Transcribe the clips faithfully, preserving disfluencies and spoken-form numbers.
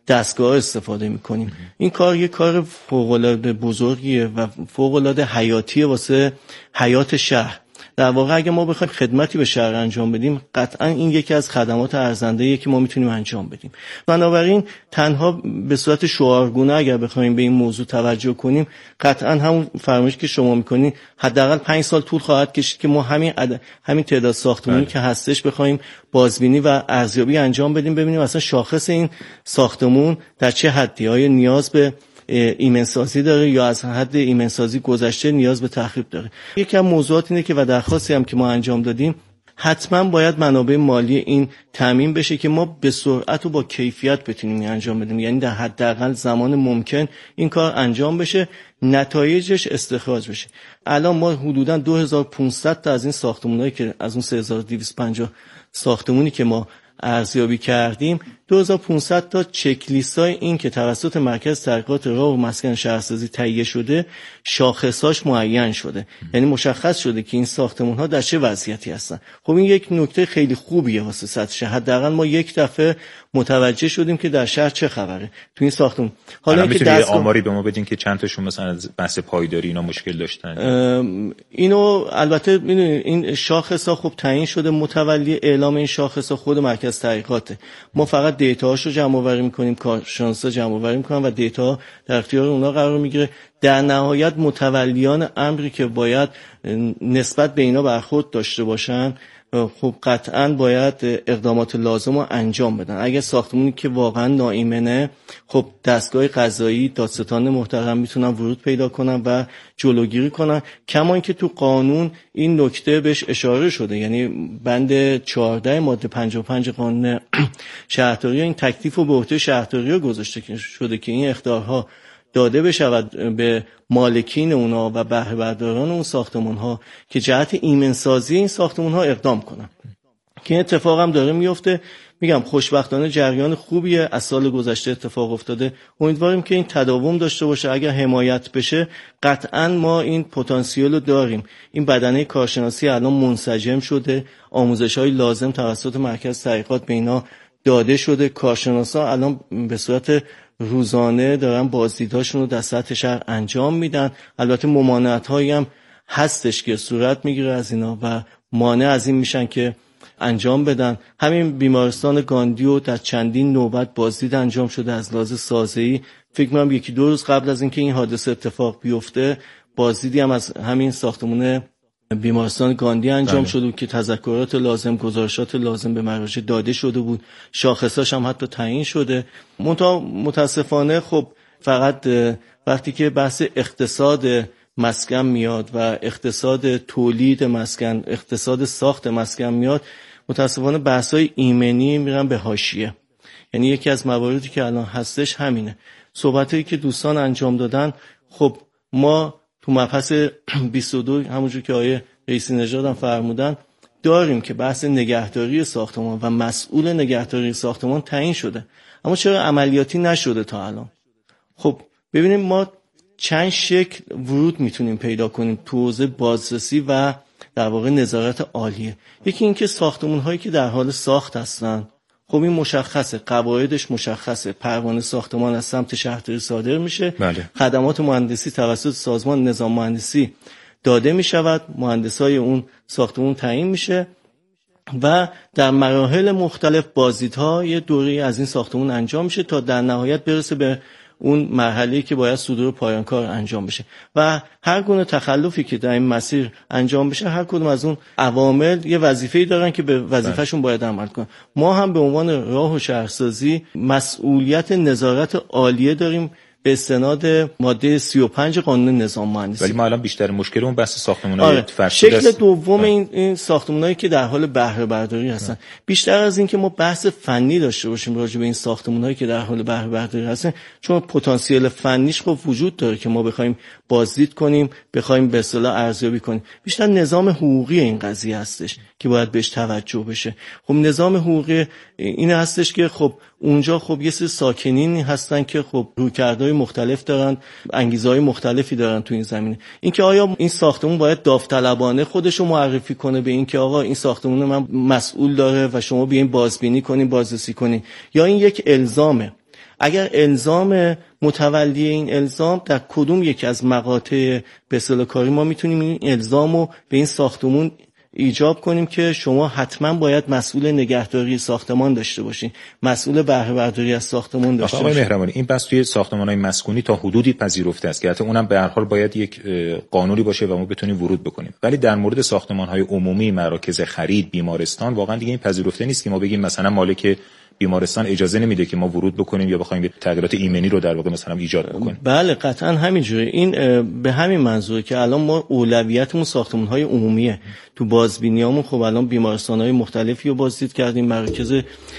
دستگاه استفاده میکنیم. این کار یک کار فوق‌العاده بزرگیه و فوق‌العاده حیاتیه واسه حیات شهر. در واقع اگه ما بخوایم خدمتی به شهر انجام بدیم، قطعا این یکی از خدمات ارزنده‌ایه که ما میتونیم انجام بدیم. بنابراین تنها به صورت شعارگونه اگر بخوایم به این موضوع توجه کنیم، قطعا همون فرمایشی که شما میکنین حداقل پنج سال طول خواهد کشید که ما همین عد... همین تعداد ساختمانی که هستش بخوایم بازبینی و ارزیابی انجام بدیم، ببینیم اصلا شاخص این ساختمون در چه حدی، آیا نیاز به ایمنسازی داره یا از حد ایمنسازی گذشته نیاز به تخریب داره. یکی از موضوعات اینه که و درخواستی هم که ما انجام دادیم، حتما باید منابع مالی این تامین بشه که ما به سرعت و با کیفیت بتونیم انجام بدیم، یعنی در حداقل زمان ممکن این کار انجام بشه، نتایجش استخراج بشه. الان ما حدوداً دو هزار و پانصد تا از این ساختمانایی که از اون سه هزار و دویست و پنجاه ساختمانی که ما ارزیابی کردیم، دو هزار و پانصد تا چک لیستای این که توسط مرکز تحقیقات راه و مسکن شهرسازی تهیه شده، شاخصاش معین شده، یعنی مشخص شده که این ساختمان‌ها در چه وضعیتی هستن. خب این یک نکته خیلی خوبیه واسه سطح شهر. حداقل ما یک دفعه متوجه شدیم که در شهر چه خبره تو این ساختمون. حالا اینکه دستگاه... آماری به ما بدین که چند تاشون مثلا از بحث پایداری اینا مشکل داشتن؟ اینو البته میدونید این شاخصا خب تعیین شده، متولی اعلام این شاخصا خود مرکز تحقیقاته. ما فقط دیتاهاشو جمع آوری می‌کنیم، کارشناسا جمع آوری می‌کنن و دیتا در اختیار اونا قرار میگیره. در نهایت متولیان امری که باید نسبت به اینا برخورد داشته باشن، خب قطعاً باید اقدامات لازم رو انجام بدن. اگه ساختمونی که واقعاً ناایمنه، خب دستگاه قضایی، دادستان محترم میتونن ورود پیدا کنن و جلوگیری کنن. کما اینکه تو قانون این نکته بهش اشاره شده، یعنی بند چهارده ماده پنجاه و پنج قانون شهرداری این تکلیف رو به عهده شهرداری گذاشته شده که این اخطارها داده بشود به مالکین اونا و بهره برداران اون ساختمان ها که جهت ایمنسازی این ساختمان ها اقدام کنن. که این اتفاق هم داره میفته. میگم خوشبختانه جریان خوبیه، از سال گذشته اتفاق افتاده. امیدواریم که این تداوم داشته باشه. اگر حمایت بشه قطعا ما این پتانسیل رو داریم. این بدنه کارشناسی الان منسجم شده، آموزش‌های لازم توسط مرکز تحقیقات به اینا داده شده. کارشناسا الان به صورت روزانه دارن بازدیدهاشون رو در سطح شهر انجام میدن. البته ممانعت هایی هم هستش که صورت میگیره از اینا و مانع از این میشن که انجام بدن. همین بیمارستان گاندیو در چندین نوبت بازدید انجام شده از لحاظ سازه‌ای. فکر می‌کنم یکی دو روز قبل از اینکه این حادثه اتفاق بیفته بازدیدی هم از همین ساختمان بیمارستان گاندی انجام شده بود که تذکرات لازم، گزارشات لازم به مراجع داده شده بود، شاخصاش هم حتی تعیین شده. منتها متاسفانه خب فقط وقتی که بحث اقتصاد مسکن میاد و اقتصاد تولید مسکن، اقتصاد ساخت مسکن میاد، متاسفانه بحث‌های ایمنی میرن به حاشیه. یعنی یکی از مواردی که الان هستش همینه. صحبتایی که دوستان انجام دادن، خب ما تو مبحث بیست و دو همونجور که آیه رئیسی نژاد هم فرمودن داریم که بحث نگهداری ساختمان و مسئول نگهداری ساختمان تعیین شده، اما چرا عملیاتی نشده تا الان؟ خب ببینیم ما چند شکل ورود میتونیم پیدا کنیم تو حوزه بازرسی و در واقع نظارت عالیه. یکی این که ساختمان هایی که در حال ساخت هستن، خب این مشخصه، قواعدش مشخصه، پروانه ساختمان از سمت شهرداری صادر میشه، بله. خدمات مهندسی توسط سازمان نظام مهندسی داده میشود، مهندسای اون ساختمان تعیین میشه و در مراحل مختلف بازدیدها یه دوره از این ساختمان انجام میشه تا در نهایت برسه به اون مرحله‌ای که باید صدور پایان کار انجام بشه و هر گونه تخلفی که در این مسیر انجام بشه، هر کدوم از اون عوامل یه وظیفه‌ای دارن که به وظیفه‌شون باید عمل کنن. ما هم به عنوان راه و شهرسازی مسئولیت نظارت عالیه داریم به استناد ماده سی و پنج قانون نظام مهندسی. ولی ما الان بیشتر مشکل اون بحث ساختمان‌های آره. فرسوده است. شکل دوم این این ساختمان‌هایی که در حال بهره برداری هستن، بیشتر از این که ما بحث فنی داشته باشیم راجع به این ساختمان‌هایی که در حال بهره برداری هستن، چون پتانسیل فنیش خب وجود داره که ما بخوایم بازدید کنیم، بخوایم به اصطلاح ارزیابی کنیم. بیشتر نظام حقوقی این قضیه هستش که باید بهش توجه بشه. خب نظام حقوقی این هستش که خب اونجا خب یه سری ساکنین هستن که خب رویکردهای مختلف دارن، انگیزه‌های مختلفی دارن تو این زمینه. اینکه آیا این ساختمون باید داوطلبانه خودشو معرفی کنه به اینکه آقا این ساختمون من مسئول داره و شما بیاین بازبینی کنین، بازرسی کنین، یا این یک الزامه؟ اگر الزام متولی این الزام در کدوم یک از مقاطع به اصطلاح کاری ما میتونیم این الزامو به این ساختمون ایجاب کنیم که شما حتما باید مسئول نگهداری ساختمان داشته باشین، مسئول بهره برداری از ساختمان داشته باشین. آقای مهربانی، این بس توی ساختمان‌های مسکونی تا حدودی پذیرفته است که حتی اونم به هر حال باید یک قانونی باشه و ما بتونیم ورود بکنیم، ولی در مورد ساختمان‌های عمومی، مراکز خرید، بیمارستان واقعا دیگه این پذیرفته نیست که ما بگیم مثلا مالک بیمارستان اجازه نمیده که ما ورود بکنیم یا بخوایم تغییرات ایمنی رو در واقع مثلا ایجاد بکنیم. بله قطعا همینجوره. این به همین منظوره که الان ما اولویتمون ساختمان‌های عمومیه. تو بازبینیامون خب الان بیمارستان‌های مختلفی رو بازدید کردیم، مراکز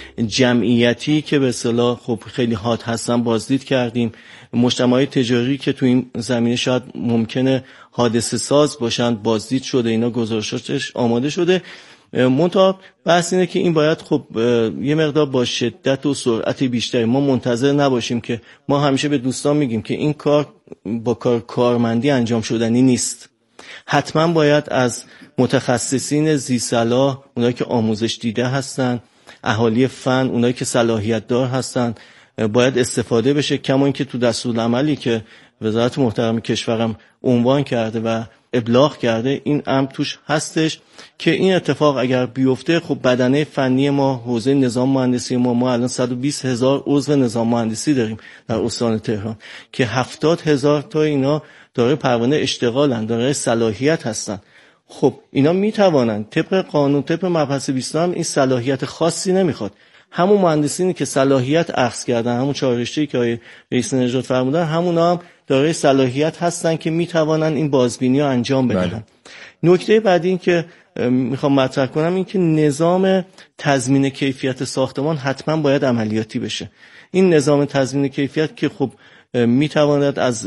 جمعیتی که به اصطلاح خب خیلی هات هستن بازدید کردیم، مجتمعات تجاری که تو این زمینه شاید ممکنه حادثه ساز باشن بازدید شده، اینا گزارشاتش آماده شده. منتها بحث اینه که این باید خب یه مقدار با شدت و سرعت بیشتری، ما منتظر نباشیم که ما همیشه به دوستان میگیم که این کار با کار کارمندی انجام شدنی نیست. حتما باید از متخصصین زیرصلاح، اونایی که آموزش دیده هستن، اهالی فن، اونایی که صلاحیت دار هستن باید استفاده بشه. کما اینکه تو دستورالعملی که وزارت محترم کشورم عنوان کرده و ابلاغ کرده این امر توش هستش که این اتفاق اگر بیفته خب بدنه فنی ما، حوزه نظام مهندسی ما ما الان صد و بیست هزار عضو نظام مهندسی داریم در استان تهران که هفتاد هزار تا اینا داره پروانه اشتغالن، داره صلاحیت هستن. خب اینا میتوانن طبق قانون، طبق مبحث بیست هم این صلاحیت خاصی نمیخواد. همون مهندسینی که صلاحیت اخذ کردن، همون چهار رشته‌ای که آقای رئیس نژاد فرمودن، همونا هم دارای صلاحیت هستن که میتوانن این بازبینی رو انجام بدن. بله. نکته بعدی این که میخوام مطرح کنم این که نظام تضمین کیفیت ساختمان حتما باید عملیاتی بشه. این نظام تضمین کیفیت که خب میتواند از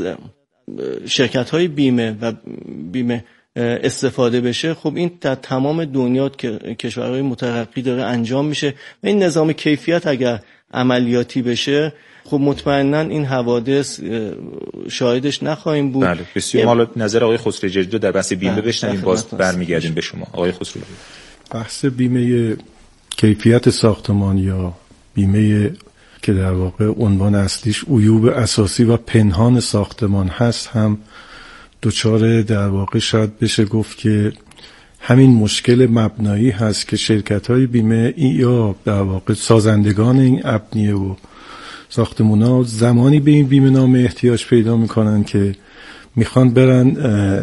شرکت‌های بیمه و بیمه استفاده بشه، خب این در تمام دنیا که کشورهای مترقی داره انجام میشه و این نظام کیفیت اگر عملیاتی بشه خب مطمئنا این حوادث شاهدش نخواهیم بود. بله بسیار. حالا نظر آقای خسرو جدید در بحث بیمه بشنویم، باز برمیگردیم به شما آقای خسرو. بحث بیمه کیفیت ساختمان یا بیمه که در واقع عنوان اصلیش عیوب اساسی و پنهان ساختمان هست هم دوچار در واقع شاید بشه گفت که همین مشکل مبنایی هست که شرکت‌های بیمه یا در واقع سازندگان این ابنیه و ساختمونا زمانی به این بیمه نامه احتیاج پیدا میکنن که میخوان برن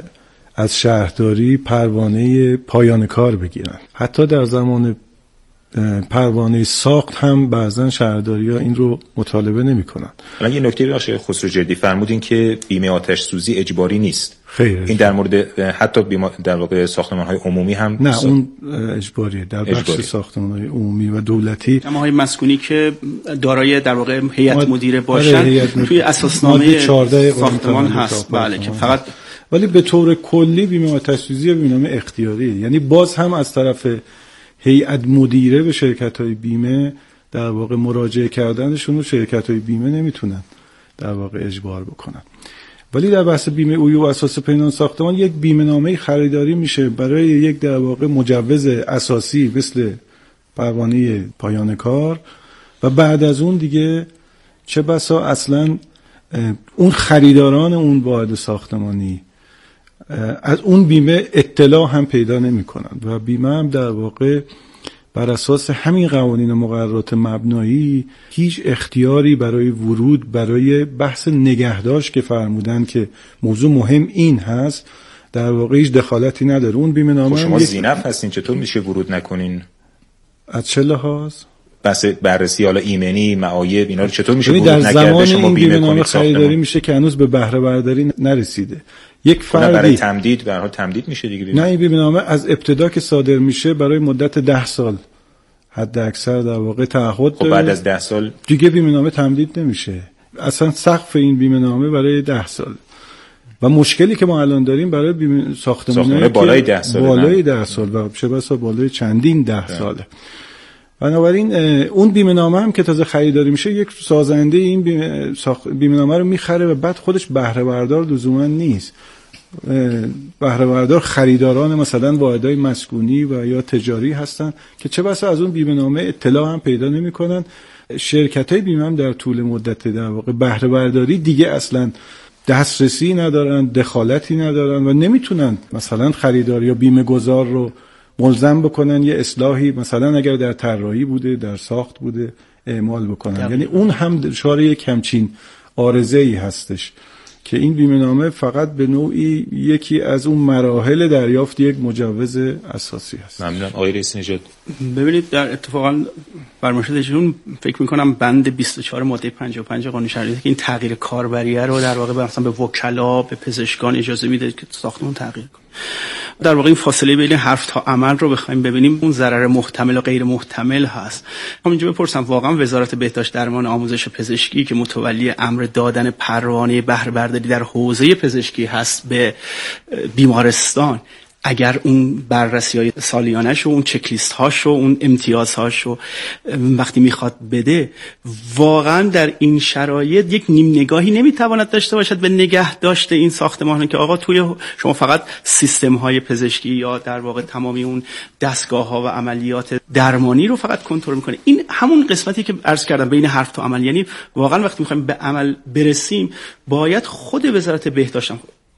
از شهرداری پروانه پایان کار بگیرن. حتی در زمان پروانه ساخت هم بعضا شهرداری‌ها این رو مطالبه نمی‌کنن. الان یه نکته باشه خسرو جدی فرمودین که بیمه آتش سوزی اجباری نیست. خیر. این در مورد حتی بیمه در واقع ساختمان‌های عمومی هم نه سا... اون اجباریه در بخش اجباری. ساختمان‌های عمومی و دولتی. اما های مسکونی که دارای در واقع هیئت مدیره باشن توی اساسنامه ساختمان هست. بله که فقط ولی به طور کلی بیمه آتش سوزی بیمه اختیاریه. یعنی باز هم از طرف هیئت مدیره به شرکت‌های بیمه در واقع مراجعه کردنشون رو شرکت‌های بیمه نمیتونن در واقع اجبار بکنن. ولی در بحث بیمه عیوب اساس پنهان ساختمان یک بیمه نامه خریداری میشه برای یک در واقع مجوز اساسی مثل پروانه پایان کار و بعد از اون دیگه چه بسا اصلا اون خریداران اون واحد ساختمانی از اون بیمه اطلاع هم پیدا نمی کنن و بیمه هم در واقع بر اساس همین قوانین و مقررات مبنایی هیچ اختیاری برای ورود برای بحث نگهداشت که فرمودن که موضوع مهم این هست در واقع هیچ دخالتی نداره. اون بیمه نامه شما زینف هستین، چطور میشه ورود نکنین؟ از چه لحاظ؟ بس بررسی حالا ایمنی معایب اینا رو چطور میشه ورود نکرد؟ در زمان شما این بیمه بیمه نامه خریداری میشه که هنوز به بهره برداری نرسیده. یک فردی برای تمدید به هر حال تمدید میشه دیگه. نه این بیمه نامه از ابتدا که صادر میشه برای مدت ده سال حد اکثر در واقع تعهد خب بعد از ده سال دیگه بیمه نامه تمدید نمیشه. اصلا سقف این بیمه نامه برای ده سال و مشکلی که ما الان داریم برای بیمه ساختمان‌های بالای ده سال بالای ده سال و چه بسا بالای چندین ده ده. ساله. بنابراین اون بیمه نامه هم که تازه خریداری میشه یک سازنده این بیمه, ساخ... بیمه نامه رو میخره و بعد خودش بهره بردار لزوما نیست. بهره بردار خریداران مثلا واحدهای مسکونی و یا تجاری هستن که چه بسا از اون بیمه نامه اطلاع هم پیدا نمیکنن شرکت‌های بیمه هم در طول مدت در واقع بهره برداری دیگه اصلا دسترسی ندارن، دخالتی ندارن و نمیتونن مثلا خریدار یا بیمه گذار رو ملزم بکنن یه اصلاحی مثلا اگر در طراحی بوده، در ساخت بوده اعمال بکنن. یعنی اون هم دچار یک همچین عارضه‌ای هستش که این بیمه نامه فقط به نوعی یکی از اون مراحل دریافت یک مجوز اساسی هست. ممنون. آقای رئیس نژاد. ببینید در اتفاقا فرمایشاتشون فکر می‌کنم بند بیست و چهار ماده پنجاه و پنج قانون شهرداری که این تغییر کاربریه رو در واقع مثلا به وکلا، به پزشکان اجازه میده که ساختمون تغییر کنه. در واقع این فاصله بین حرف تا عمل رو بخوایم ببینیم اون ضرر محتمل و غیر محتمل هست. من اینجا بپرسم واقعا وزارت بهداشت درمان آموزش پزشکی که متولی امر دادن پروانه بهره برداری در حوزه پزشکی هست به بیمارستان، اگر اون بررسی‌های سالیانه‌شو، اون چک لیست هاشو، اون امتیازهاشو وقتی میخواد بده، واقعا در این شرایط یک نیم نگاهی نمیتواند داشته باشد به نگه داشته این ساختمان که آقا توی شما فقط سیستم‌های پزشکی یا در واقع تمامی اون دستگاه‌ها و عملیات درمانی رو فقط کنترل میکنه. این همون قسمتی که عرض کردم بین حرف تا عمل، یعنی واقعا وقتی میخوایم به عمل برسیم باید خود وزارت بهداشت،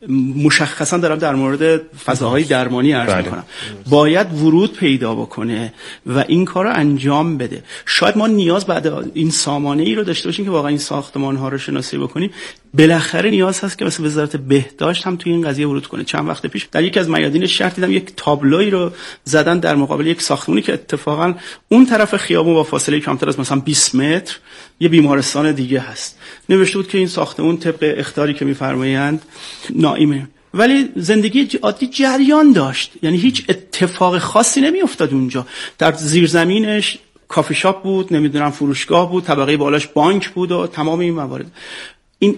مشخصا دارم در مورد فضاهای درمانی عرض میکنم، باید ورود پیدا بکنه و این کار رو انجام بده. شاید ما نیاز بعد این سامانه ای رو داشته باشیم که واقعا این ساختمان ها رو شناسایی بکنیم. بالاخره نیاز هست که مثلا وزارت بهداشت هم توی این قضیه ورود کنه. چند وقت پیش در یکی از میادین شهر دیدم یک تابلوی رو زدن در مقابل یک ساختمانی که اتفاقا اون طرف خیابون با فاصله کمتر از مثلا بیست متر یه بیمارستان دیگه هست. نوشته بود که این ساختمون طبق اخطاری که می‌فرمایند نائمه، ولی زندگی عادی جریان داشت، یعنی هیچ اتفاق خاصی نمی‌افتاد اونجا. در زیرزمینش کافی شاپ بود، نمیدونم فروشگاه بود، طبقه بالاش بانک بود و تمام این موارد. این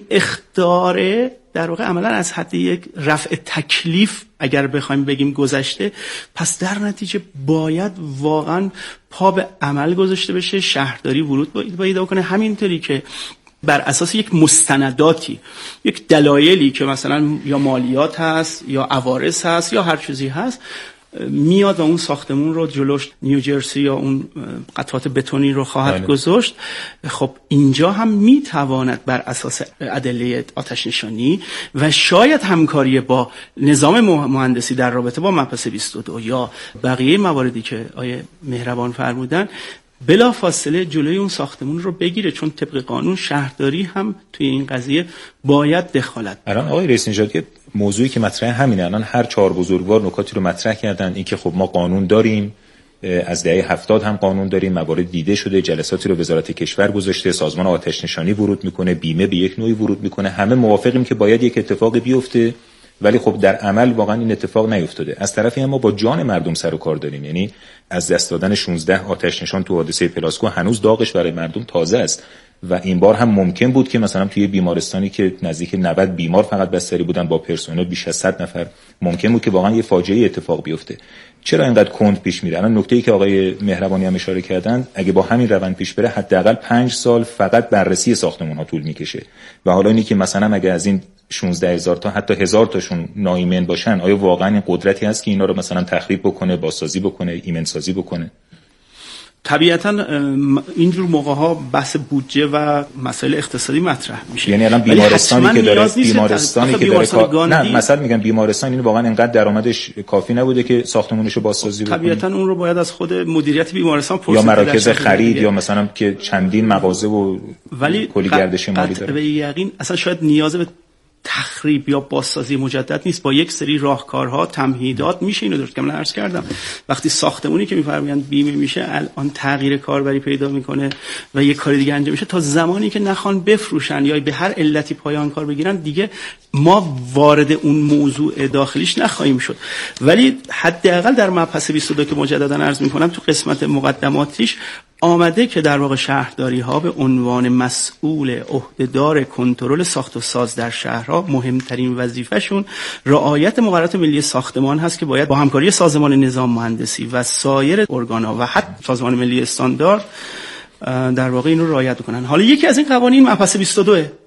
اخطار در واقع عملا از حد یک رفع تکلیف اگر بخوایم بگیم گذشته، پس در نتیجه باید واقعا پا به عمل گذاشته بشه، شهرداری ورود باید پیدا کنه، همینطوری که بر اساس یک مستنداتی، یک دلایلی که مثلا یا مالیات هست یا عوارض هست یا هر چیزی هست، میاد و اون ساختمون رو جلوش نیوجرسی یا اون قطعات بتونی رو خواهد گذاشت. خب اینجا هم میتواند بر اساس ادله آتش نشانی و شاید همکاری با نظام مهندسی در رابطه با مبحث بیست و دو یا بقیه مواردی که آیه مهربان فرمودن بلا فاصله جلوی اون ساختمون رو بگیره، چون طبق قانون شهرداری هم توی این قضیه باید دخالت. الان آقای رئیس نژاد که موضوعی که مطرح همینه، الان هر چهار بزرگوار نکاتی رو مطرح کردن، این که خب ما قانون داریم، از دهه هفتاد هم قانون داریم، موارد دیده شده، جلساتی رو وزارت کشور گذاشته، سازمان آتش نشانی ورود میکنه، بیمه به یک نوعی ورود میکنه، همه موافقیم که باید یک اتفاق بیفته، ولی خب در عمل واقعا این اتفاق نیفتاده. از طرفی هم ما با جان مردم سر و کار داریم، یعنی از دست دادن شانزده آتش نشان تو حادثه پلاسکو هنوز داغش برای مردم تازه است و این بار هم ممکن بود که مثلا توی بیمارستانی که نزدیک نود بیمار فقط بستری بودن با پرسنل بیش از صد نفر، ممکن بود که واقعا یه فاجعه اتفاق بیفته. چرا اینقدر کند پیش میره؟ الان نکته‌ای که آقای مهربانی هم اشاره کردن، اگه با همین روند پیش بره حداقل پنج سال فقط بررسی ساختمان‌ها طول میکشه و حالا اینی که مثلا اگه از این شانزده هزار تا حتی هزار تاشون ناایمن باشن، آیا واقعا این قدرتی هست که اینا رو مثلا تخریب بکنه، بازسازی بکنه، ایمن سازی بکنه؟ طبیعتا اینجور موقع‌ها بحث بودجه و مسائل اقتصادی مطرح میشه. یعنی الان بیمارستانی که داره بیمارستانی که داره کار... نه مثلا میگم بیمارستان این واقعا اینقدر درآمدش کافی نبوده که ساختمونشو بازسازی بکنه. طبیعتا اون رو باید از خود مدیریت بیمارستان پرسید، یا مراکز خرید یا مثلا که چندین مغازه و ولی کلی گردش مالی داره. به یقین اصلا شاید نیاز به تخریب یا بازسازی مجدد نیست، با یک سری راهکارها، تمهیدات میشه اینو درست که من عرض کردم. وقتی ساختمونی که میفرمایند بیمه میشه الان تغییر کاربری پیدا میکنه و یک کار دیگه انجام میشه، تا زمانی که نخوان بفروشن یا به هر علتی پایان کار بگیرن دیگه ما وارد اون موضوع داخلیش نخواهیم شد. ولی حداقل در مبحث بیست و دو که مجددا عرض میکنم تو قسمت مقدماتیش آمده که در واقع شهرداری ها به عنوان مسئول عهدهدار کنترل ساخت و ساز در شهرها مهمترین وظیفهشون رعایت مقررات ملی ساختمان هست که باید با همکاری سازمان نظام مهندسی و سایر ارگان‌ها و حتی سازمان ملی استاندارد در واقع اینو رعایت کنن. حالا یکی از این قوانین مبحث بیست و دو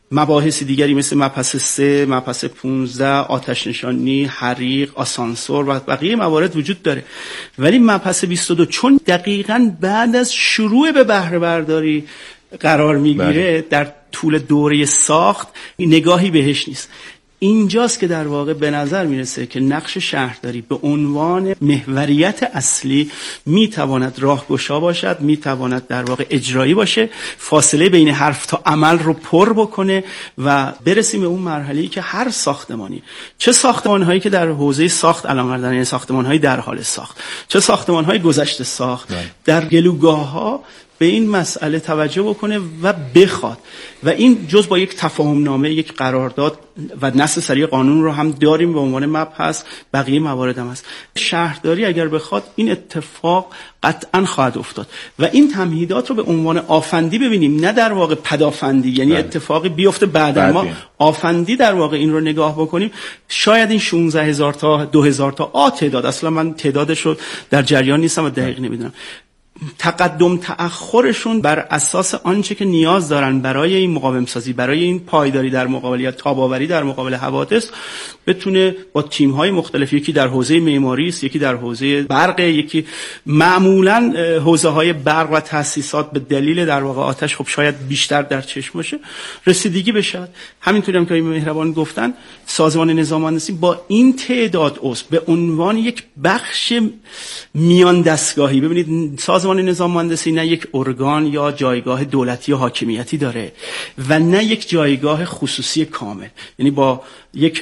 مباحث دیگری مثل مبحث سه، مبحث پانزده، آتش نشانی، حریق، آسانسور و بقیه موارد وجود داره. ولی مبحث بیست و دو چون دقیقاً بعد از شروع به بهره برداری قرار میگیره، در طول دوره ساخت نگاهی بهش نیست. اینجاست که در واقع به نظر میرسه که نقش شهرداری به عنوان محوریت اصلی میتواند راهگشا باشد، میتواند در واقع اجرایی باشه، فاصله بین حرف تا عمل رو پر بکنه و برسیم به اون مرحله‌ای که هر ساختمانی، چه ساختمان‌هایی که در حوزه ساخت علامت دارن، یعنی ساختمان‌های در حال ساخت، چه ساختمان‌های گذشته ساخت، در گلوگاه‌ها به این مسئله توجه بکنه و بخواد. و این جز با یک تفاهم نامه، یک قرارداد و نص سری قانون رو هم داریم به عنوان مبحث، بقیه موارد هم هست. شهرداری اگر بخواد این اتفاق قطعا خواهد افتاد و این تمهیدات رو به عنوان آفندی ببینیم، نه در واقع پدافندی، یعنی بله. اتفاقی بیفته بعد ما آفندی در واقع این رو نگاه بکنیم. شاید این شانزده هزار تا دو هزار تا آ تعداد، اصلا من تعدادش رو در جریان نیستم و دقیق نمیدونم، تقدم تأخرشون بر اساس آنچه که نیاز دارن برای این مقاوم سازی، برای این پایداری در مقابل یا تاب‌آوری در مقابل حوادث، بتونه با تیم‌های مختلف، یکی در حوزه معماری است، یکی در حوزه برق، یکی معمولاً حوزه‌های برق و تأسیسات به دلیل در واقع آتش خب شاید بیشتر در چشم باشه، رسیدگی بشه. همینطوری هم که آقای مهربان گفتن، سازمان نظام مهندسی با این تعداد عضو به عنوان یک بخش میان دستگاهی، ببینید سازمان نظام مهندسی نه یک ارگان یا جایگاه دولتی یا حاکمیتی داره و نه یک جایگاه خصوصی کامل، یعنی با یک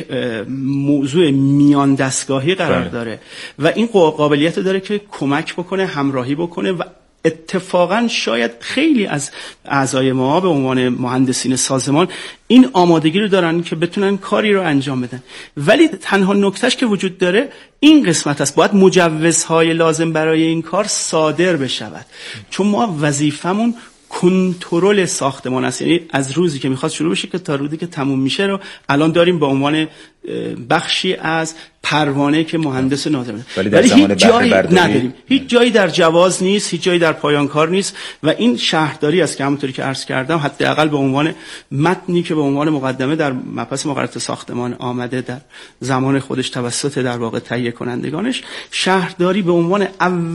موضوع میان دستگاهی قرار داره و این قابلیت داره که کمک بکنه، همراهی بکنه و اتفاقا شاید خیلی از اعضای ما به عنوان مهندسین سازمان این آمادگی رو دارن که بتونن کاری رو انجام بدن. ولی تنها نکتهش که وجود داره این قسمت است، باید مجوزهای لازم برای این کار صادر بشود، چون ما وظیفمون کنترل ساختمان است. یعنی از روزی که میخواد شروع بشه که تا روزی که تموم میشه رو الان داریم به عنوان بخشی از پروانه که مهندس ناظم، ولی, ولی هیچ جایی نداریم، هیچ جایی در جواز نیست، هیچ جایی در پایان کار نیست و این شهرداری است که همونطوری که عرض کردم حداقل به عنوان متنی که به عنوان مقدمه در مبحث مقررات ساختمان آمده در زمان خودش توسط در واقع تهیه کنندگانش، شهرداری به عنوان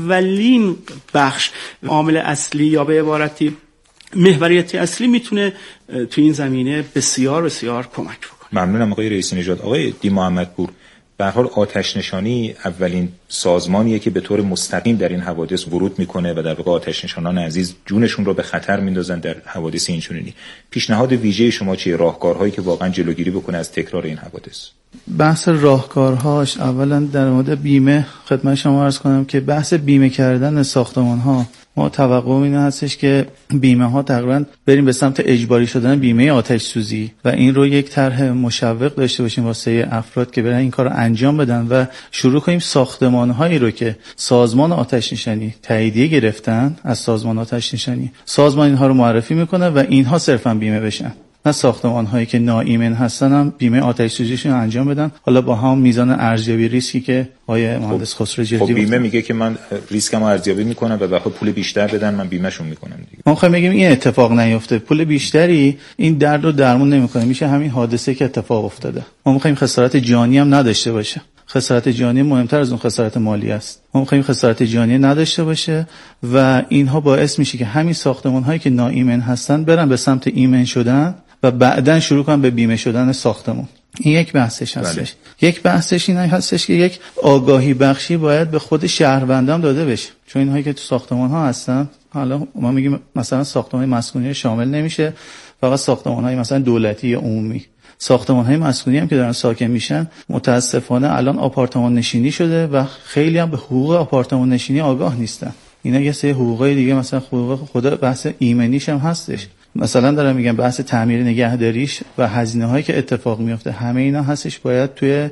اولین بخش عامل اصلی یا به عبارتی محوریت اصلی میتونه تو این زمینه بسیار بسیار کمک بکنه. ممنونم آقای رئیس نژاد. آقای دی محمدپور، به هر حال آتش نشانی اولین سازمانیه که به طور مستقیم در این حوادث ورود میکنه و در واقع آتش نشانان عزیز جونشون رو به خطر میندازن در حوادث اینچنینی. پیشنهاد ویژه شما چیه؟ راهکارهایی که واقعا جلوگیری بکنه از تکرار این حوادث؟ بحث راهکارهاش اولا در مورد بیمه خدمت شما عرض کنم که بحث بیمه کردن ساختمان‌ها، ما توقع اینه هستش که بیمه ها تقریبا بریم به سمت اجباری شدن بیمه آتش سوزی و این رو یک طرح مشوق داشته باشیم واسه افراد که برن این کار رو انجام بدن و شروع کنیم ساختمان هایی رو که سازمان آتش نشانی تاییدیه گرفتن از سازمان آتش نشانی، سازمان اینها رو معرفی میکنه و اینها صرفا بیمه بشن، نه ساختمان هایی که ناایمن هستن هم بیمه آتش سوزیشون انجام بدن، حالا با هم میزان ارزیابی ریسکی که آیه مهندس خسرو جلدی خب بیمه میگه که من ریسکمو ارزیابی میکنم و بخاطر پول بیشتر بدن من بیمهشون میکنم دیگه. ما میخوایم بگیم این اتفاق نیفته، پول بیشتری این درد رو درمون نمیکنه، میشه همین حادثه که اتفاق افتاده. ما میخوایم خسارت جانی هم نداشته باشه، خسارت جانی مهمتر از اون خسارت مالی است. ما میخوایم خسارت جانی نداشته باشه و اینها باعث میشه که همین ساختمان هایی که ناایمن هستن برن به سمت ایمن شدن و بعدن شروع کنن به بیمه شدن ساختمان. این یک بحثش هستش. بله. یک بحثش این هستش که یک آگاهی بخشی باید به خود شهروندان داده بشه، چون اینهایی که تو ساختمان ها هستن، حالا ما میگیم مثلا ساختمان مسکونی شامل نمیشه، فقط ساختمان های مثلا دولتی یا عمومی. ساختمان های مسکونی هم که دارن ساکن میشن متاسفانه الان آپارتمان نشینی شده و خیلی هم به حقوق آپارتمان نشینی آگاه نیستن. اینا یه سری حقوقای دیگه مثلا حقوق خود بحث ایمنیش هم هستش، مثلا دارم میگم بحث تعمیر نگهداریش و هزینه هایی که اتفاق میفته، همه اینا هستش باید توی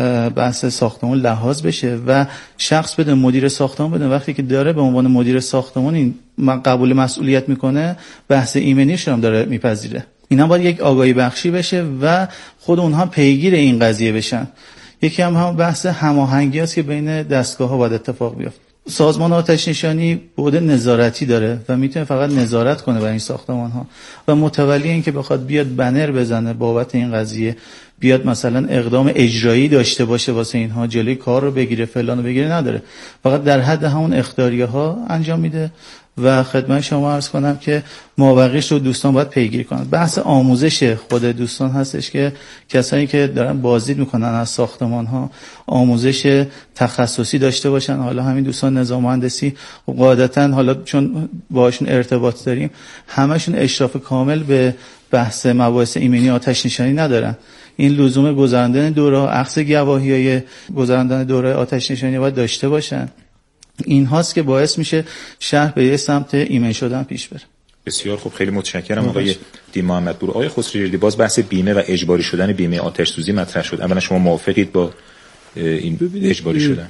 بحث ساختمان لحاظ بشه و شخص بده، مدیر ساختمان بده، وقتی که داره به عنوان مدیر ساختمان این قبول مسئولیت میکنه بحث ایمنیش هم داره میپذیره. اینا باید یک آگاهی بخشی بشه و خود اونها پیگیر این قضیه بشن. یکی هم هم بحث هماهنگی است که بین دستگاه ها باید اتفاق بیفته. سازمان آتش نشانی بعد نظارتی داره و میتونه فقط نظارت کنه بر این ساختمان ها و متولی این که بخواد بیاد بنر بزنه بابت این قضیه، بیاد مثلا اقدام اجرایی داشته باشه واسه اینها، جلوی کار رو بگیره فلان رو بگیره، نداره. فقط در حد همون اخطاریه ها انجام میده و خدمت شما عرض کنم که مابقیش رو دوستان باید پیگیری کنن. بحث آموزش خود دوستان هستش که کسایی که دارن بازدید میکنن از ساختمان ها آموزش تخصصی داشته باشن. حالا همین دوستان نظام مهندسی قاعدتاً حالا چون باهاشون ارتباط داریم همشون اشراف کامل به بحث مباحث ایمنی آتش نشانی ندارن. این لزوم گذراندن دوره اخذ گواهیای گذراندن دوره آتش نشانی باید داشته باشن. این هاست که باعث میشه شهر به یه سمت ایمن شدن پیش بره. بسیار خوب، خیلی متشکرم آقای دین محمد پور. آقای خسروی باز بحث بیمه و اجباری شدن بیمه آتش سوزی مطرح شد. اولا شما موافقید با این اجباری شدن؟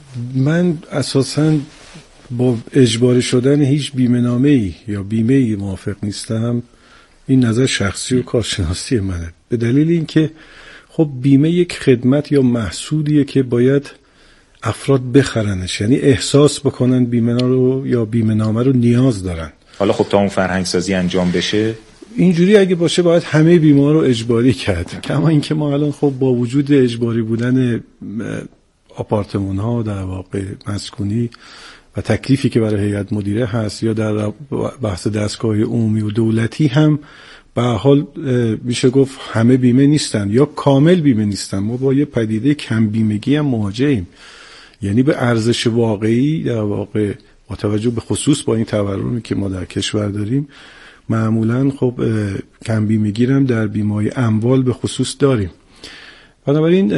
من اساساً با اجباری شدن هیچ بیمه نامه‌ای یا بیمه‌ای موافق نیستم. این نظر شخصی و کارشناسی منه، به دلیل اینکه خب بیمه یک خدمت یا محصولیه که باید افراد بخرنش، یعنی احساس بکنن بیمه رو یا بیمه نامه رو نیاز دارن. حالا خب تا اون فرهنگ سازی انجام بشه اینجوری اگه باشه باید همه بیمه رو اجباری کرد. کما اینکه ما الان خب با وجود اجباری بودن آپارتمان ها در واقع مسکونی و تکلیفی که برای هیئت مدیره هست یا در بحث دستگاه عمومی و دولتی هم به حال میشه گفت همه بیمه نیستن یا کامل بیمه نیستن. ما با یه پدیده کم بیمگی هم مواجهیم، یعنی به ارزش واقعی در واقع با توجه به خصوص با این تورمی که ما در کشور داریم معمولا خب کم بیمگی هم در بیمه‌های اموال به خصوص داریم. بنابراین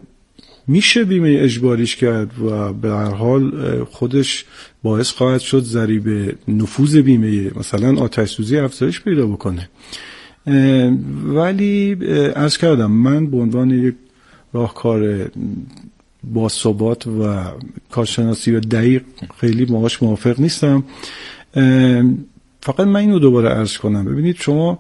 میشه بیمه اجباریش کرد و به هر حال خودش باعث خواهد شد ضریب نفوذ بیمه مثلا آتش سوزی افزایش پیدا بکنه. ولی عرض کردم من به عنوان یک راهکار با ثبات و کارشناسی و دقیق خیلی باهاش موافق نیستم. فقط من اینو دوباره عرض کنم، ببینید شما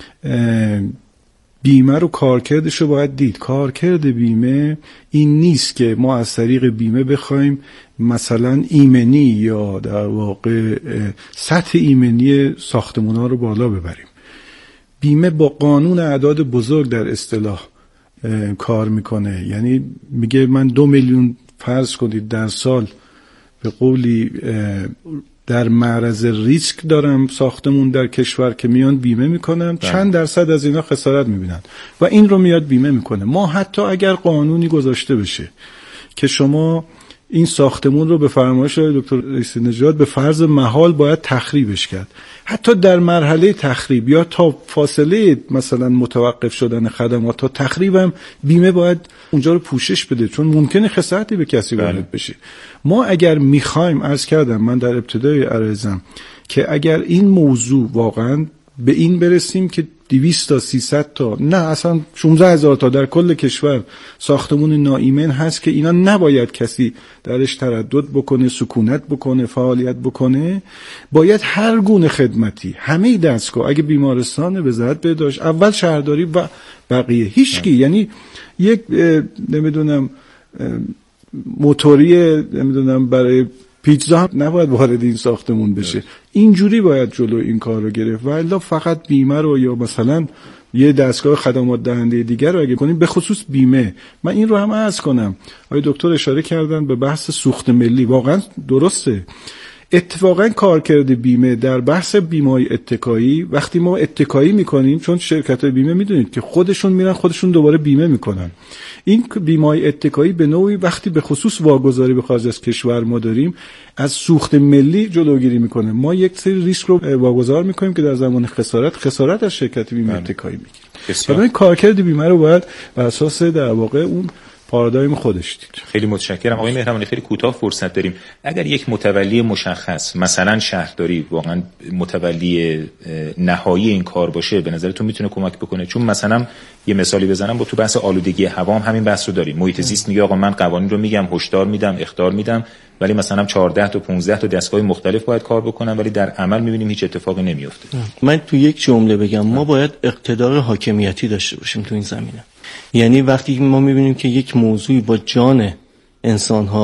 بیمه رو کارکردش رو باید دید. کارکرد بیمه این نیست که ما از طریق بیمه بخوایم مثلا ایمنی یا در واقع سطح ایمنی ساختمان‌ها رو بالا ببریم. بیمه با قانون اعداد بزرگ در اصطلاح کار میکنه، یعنی میگه من دو میلیون فرض کنید در سال به قولی در معرض ریسک دارم ساختمون در کشور که میان بیمه میکنن، چند درصد از اینا خسارت میبینن و این رو میاد بیمه میکنه. ما حتی اگر قانونی گذاشته بشه که شما این ساختمون رو به فرمایش دکتر رئیس نژاد به فرض محال باید تخریبش کرد، حتی در مرحله تخریب یا تا فاصله مثلا متوقف شدن خدمات تا تخریبم بیمه باید اونجا رو پوشش بده، چون ممکنه خسارتی به کسی وارد بشه. ما اگر میخوایم، عرض کردم من در ابتدای عرضم که اگر این موضوع واقعا به این برسیم که دویست تا سیصد تا نه اصلا شانزده هزار تا در کل کشور ساختمون ناایمن هست که اینا نباید کسی درش تردد بکنه، سکونت بکنه، فعالیت بکنه، باید هر گونه خدمتی همه دستگاه، اگه بیمارستان وزارت بهداشت، اول شهرداری و بقیه، هیچکی یعنی یک نمیدونم موتوری نمیدونم برای پیتزا هم نباید وارد این ساختمون بشه. اینجوری باید جلو این کار رو گرفت و الا فقط بیمه رو یا مثلا یه دستگاه خدمات دهنده دیگر رو اگه کنیم، به خصوص بیمه. من این رو هم عرض کنم، آقای دکتر اشاره کردن به بحث سوخت ملی، واقعا درسته. اتفاقا کارکرد بیمه در بحث بیمه‌های اتکایی، وقتی ما اتکایی میکنیم، چون شرکت‌های بیمه میدونید که خودشون میرن خودشون دوباره بیمه میکنن، این بیمه‌های اتکایی به نوعی وقتی به خصوص واگذاری به خارج از کشور ما داریم از سوخت ملی جلوگیری میکنه. ما یک سری ریسک رو واگذار میکنیم که در زمان خسارت خسارت از شرکت بیمه اتکایی میگیره. برای کارکرد بیمه رو باید بر اساس در واقع اون پارادایم خودش دید. خیلی متشکرم آقای مهربانی. خیلی کوتاه فرصت داریم. اگر یک متولی مشخص مثلا شهرداری واقعا متولی نهایی این کار باشه، به نظرتون میتونه کمک بکنه؟ چون مثلا یه مثالی بزنم، با تو بحث آلودگی هوا هم همین بحث رو داریم. محیط زیست میگه آقا من قوانین رو میگم، هشدار میدم، اخطار میدم، ولی مثلا چهارده تا پانزده تا دستگاه مختلف باید کار بکنن، ولی در عمل میبینیم هیچ اتفاقی نمیفته. من تو یک جمله بگم، ما باید اقتدار حاکمیتی داشته باشیم تو این زمینه. یعنی وقتی ما میبینیم که یک موضوعی با جان انسان‌ها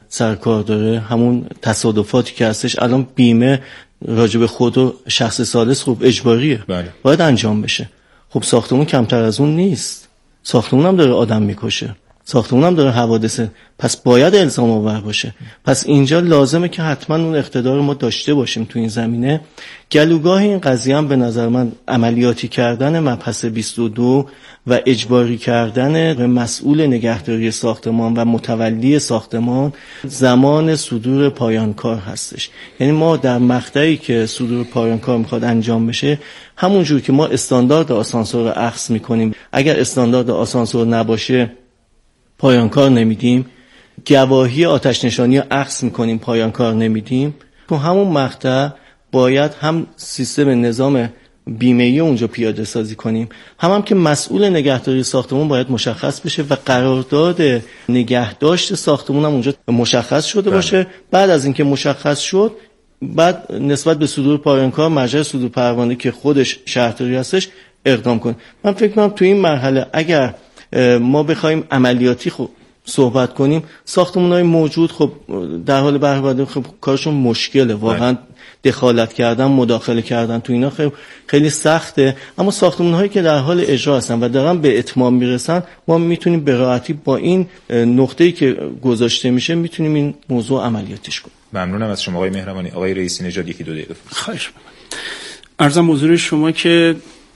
سرکار داره، همون تصادفاتی که هستش. الان بیمه راجع به خود و شخص ثالث خب اجباریه، بله. باید انجام بشه. خب ساختمون کمتر از اون نیست، ساختمون هم داره آدم میکشه، ساختمون هم داره حوادثه، پس باید الزام آور باشه. پس اینجا لازمه که حتما اون اقتدار ما داشته باشیم تو این زمینه. گلوگاه این قضیه هم به نظر من عملیاتی کردن مبحث بیست و دو و اجباری کردن مسئول نگهداری ساختمان و متولی ساختمان زمان صدور پایان کار هستش. یعنی ما در مقطعی که صدور پایان کار میخواد انجام بشه، همونجور که ما استاندارد آسانسور رو اخذ میکنیم، اگر استاندارد آسانسور نباشه پایان کار نمیدیم، گواهی آتش نشانی رو اخذ میکنیم پایان کار نمیدیم، تو همون مقطع باید هم سیستم نظام بیمه‌ای اونجا پیاده سازی کنیم، هم هم که مسئول نگهداری ساختمون باید مشخص بشه و قرارداد نگهداشت ساختمون هم اونجا مشخص شده باشه. بعد از اینکه مشخص شد، بعد نسبت به صدور پایان کار مرجع صدور پرونده که خودش شهرداری هستش اقدام کنه. من فکر کنم تو این مرحله اگر ما بخوایم عملیاتی خب صحبت کنیم، ساختمان‌های موجود خب در حال برآورده خب کارشون مشکله، واقعا دخالت کردن، مداخله کردن تو اینا خیلی خیلی سخته. اما ساختمان‌هایی که در حال اجرا هستن و دارن به اتمام میرسن، ما میتونیم به راحتی با این نقطه‌ای که گذاشته میشه میتونیم این موضوع عملیاتیش کنیم. ممنونم از شما آقای مهربانی. آقای رئیسی نژاد یکی دو دقیقه. خواهش می‌کنم. عرضم حضور شما که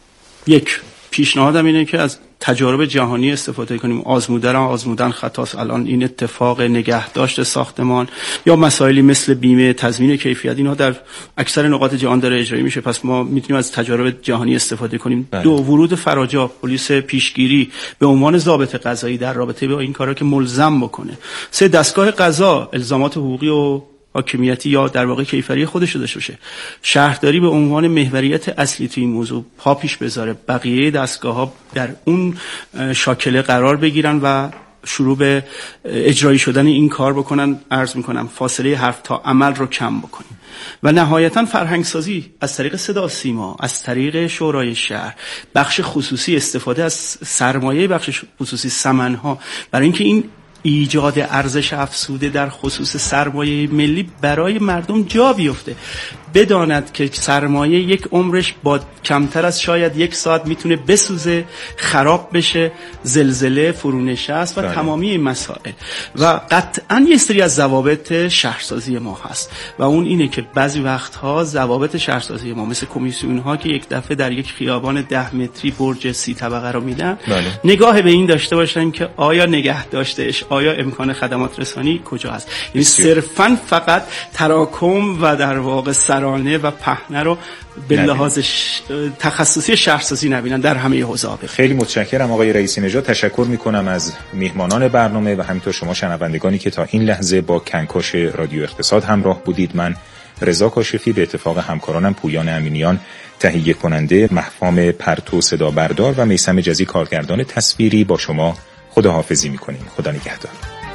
یک پیشنهادم اینه که از تجارب جهانی استفاده کنیم. آزمودن آزمودن خطاست. الان این اتفاق نگهداشت ساختمان یا مسائلی مثل بیمه، تضمین کیفیت، اینها در اکثر نقاط جهان داره اجرایی میشه. پس ما میتونیم از تجارب جهانی استفاده کنیم. بله. دو، ورود فراجا، پلیس پیشگیری به عنوان ضابط قضایی در رابطه با این کارا که ملزم بکنه. سه، دستگاه قضا الزامات حقوقی و حاکمیتی یا در واقع کیفری خودش رو داشته باشه. شهرداری به عنوان محوریت اصلی تو این موضوع پا پیش بذاره، بقیه دستگاه‌ها در اون شاکله قرار بگیرن و شروع به اجرایی شدن این کار بکنن. عرض میکنم فاصله حرف تا عمل رو کم بکنیم. و نهایتا فرهنگ سازی از طریق صدا سیما، از طریق شورای شهر، بخش خصوصی، استفاده از سرمایه بخش خصوصی، ثمن‌ها، برای اینکه این ایجاد ارزش افزوده در خصوص سرمایه ملی برای مردم جا بیفته. بداند که سرمایه یک عمرش با کمتر از شاید یک ساعت میتونه بسوزه، خراب بشه، زلزله، فرونشست و بله. تمامی این مسائل. و قطعا یه سری از ضوابط شهرسازی ما هست و اون اینه که بعضی وقتها ضوابط شهرسازی ما مثل کمیسیون ها که یک دفعه در یک خیابان ده متری برج سی طبقه رو میدن، بله. نگاه به این داشته باشن که آیا نگه داشتهش، آیا امکان خدمات رسانی کجا هست. یعنی صرفاً فقط تراکم و در واقع سرانه و پهنه رو به لحاظ تخصصی شهرسازی نبینن در همه حوزه. خیلی متشکرم آقای رئیسی نژاد. تشکر میکنم از میهمانان برنامه و همینطور شما شنوندگانی که تا این لحظه با کنکاش رادیو اقتصاد همراه بودید. من رضا کاشفی به اتفاق همکارانم پویان امینیان تهیه کننده، مهفام پرتو صدا بردار و میثم جزی کارگردان تصویری با شما خداحافظی میکنیم. خدا نگهدار.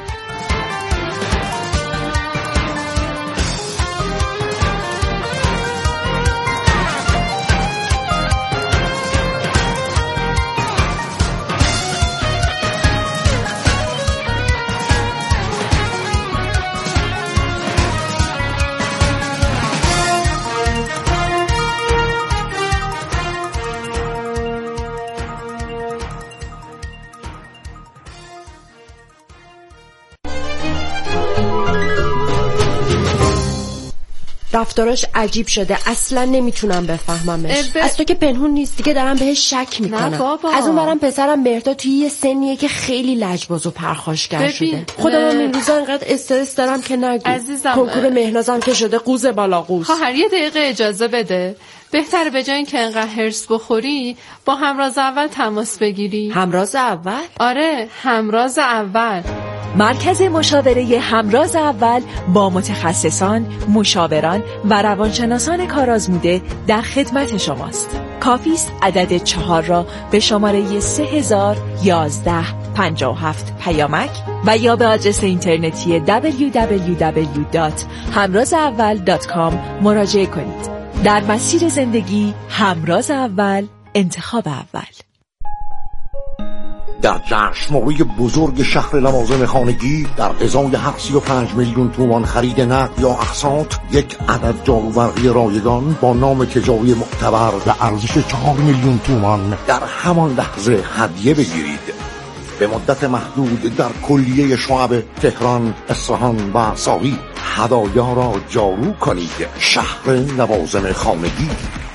رفتاراش عجیب شده، اصلا نمیتونم بفهممش. ب... از تو که پنهون نیست دیگه، دارم بهش شک میکنم. از اون برم پسرم مهرداد توی یه سنیه که خیلی لجباز و پرخاشگر شده. خودم هم این روزا انقدر استرس دارم که نگو. عزیزم کنکور مهنازم که شده قوز بالا قوز. خواهر یه دقیقه اجازه بده. بهتره به جای اینکه انقدر هرس بخوری با همراز اول تماس بگیری. همراز اول؟ آره، همراز اول. مرکز مشاوره همراز اول با متخصصان، مشاوران و روانشناسان کارآزموده در خدمت شماست. کافی است عدد چهار را به شماره سه هزار یازده پنجاه و هفت پیامک و یا به آدرس اینترنتی دبلیو دبلیو دبلیو دات همراز اول دات کام مراجعه کنید. در مسیر زندگی همراز اول، انتخاب اول. در جشنواره بزرگ شهر لوازم خانگی در ازای هر سی و پنج میلیون تومان خرید نقد یا اقساط یک عدد جارو برقی رایگان با نام تجاری معتبر به ارزش چهار میلیون تومان در همان لحظه هدیه بگیرید. به مدت محدود در کلیه شعب تهران، اصفهان و ساقی هدایا را جارو کنید. شهر لوازم خانگی.